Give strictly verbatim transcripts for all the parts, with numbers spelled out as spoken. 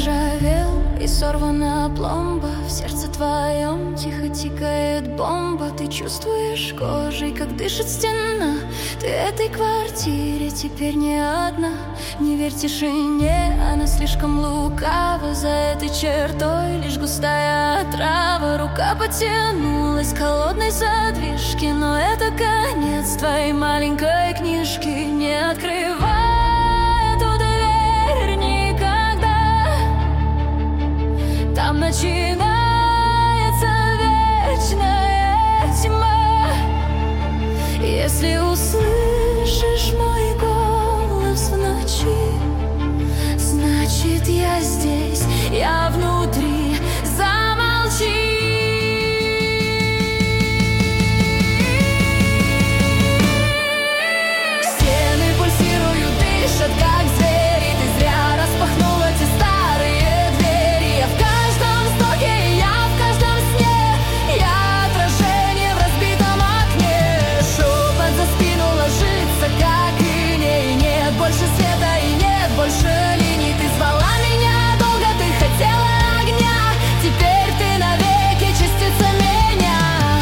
заржавел и сорвана пломба. В сердце твоем тихо тикает бомба. Ты чувствуешь кожей, как дышит стена. Ты этой квартире теперь не одна. Не верь тишине, она слишком лукава. За этой чертой лишь густая трава. Рука потянулась к холодной задвижке, но это конец твоей маленькой книжки. Не открывай эту дверь никогда. Там начинается вечная тьма. Если услышишь мой голос в ночи, значит я здесь, я внутри. Замолчи. Стены пульсируют, дышат как звери. Ты зря распахнула те старые двери. Я в каждом вздохе, я в каждом сне. Я отражение в разбитом окне. Шепот за спину ложится, как иней. Нет больше света и нет больше линий. Ты звала меня долго, ты хотела огня. Теперь ты навеки частица меня.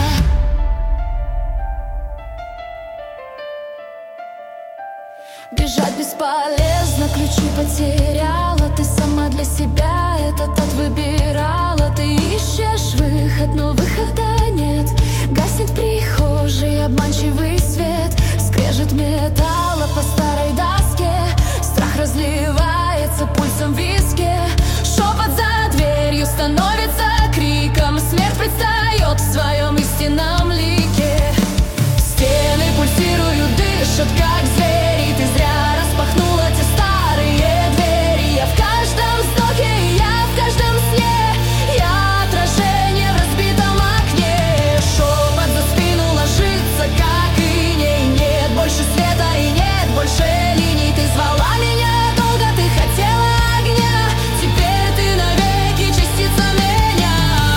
Бежать бесполезно, ключи потеряла. Ты сама для себя этот ад выбирала. Ты ищешь выход, но выхода нет. Гаснет в прихожей обманчивый свет. Скрежет металла по старой доске. Страх разливается пульсом в виске. Шепот за дверью становится криком. Смерть предстает в своем истинном лике. Стены пульсируют, дышат как звери. Ты зря распахнула те старые двери. Я в каждом вздохе, я в каждом сне. Я отражение в разбитом окне. Шепот за спину ложится, как иней. Нет больше света и нет больше линий. Ты звала меня долго, ты хотела огня. Теперь ты навеки частица меня.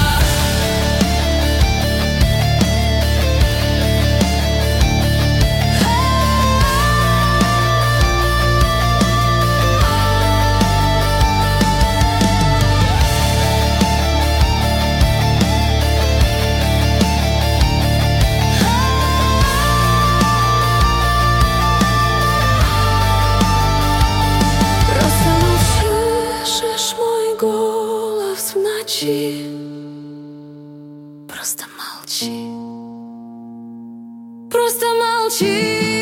Просто услышишь мой голос в ночи. Просто молчи. Просто молчи.